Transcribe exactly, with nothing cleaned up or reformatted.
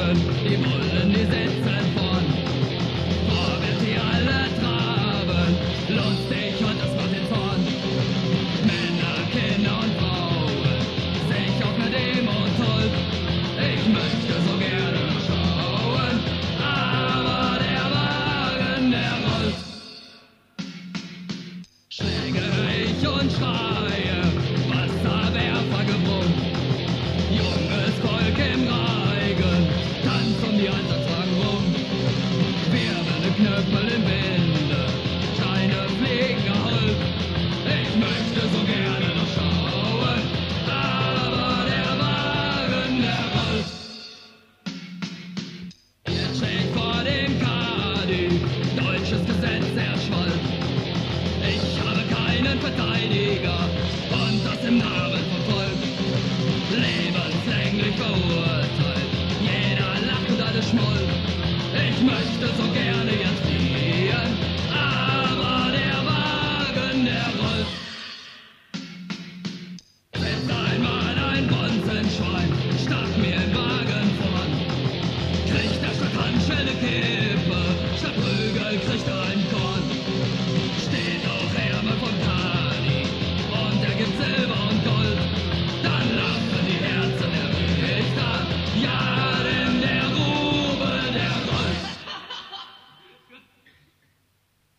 die Bullen, die sitzen vorn. Vorwärts, die alle traben, lustig und das macht den Zorn. Männer, Kinder und Frauen, sich auf ne Demo toll. Ich möchte so gerne schauen, aber der Wagen, der rollt. Schläge ich und schreie, Wasserwerfergebrunn. Junges Volk im Reigen, tanzt um die Einsatzwagen rum. Wirbelnde Knöpfel im Winde, Steine fliegen erholt. Ich möchte so gerne noch schauen, aber der Wagen, der rollt. Jetzt steht vor dem Kadi, deutsches Gesetz erschwollt. Ich habe keinen Verteidiger und das im Namen von Volk. Lebenslänglich verurteilt, jeder lacht und alles schmollt. Ich möchte so gerne jetzt fliehen, aber der Wagen, der rollt. Setzt einmal ein Bonzenschwein, stach mir im Wagen voran. Kriegt der Stadt Handschelle Kehl.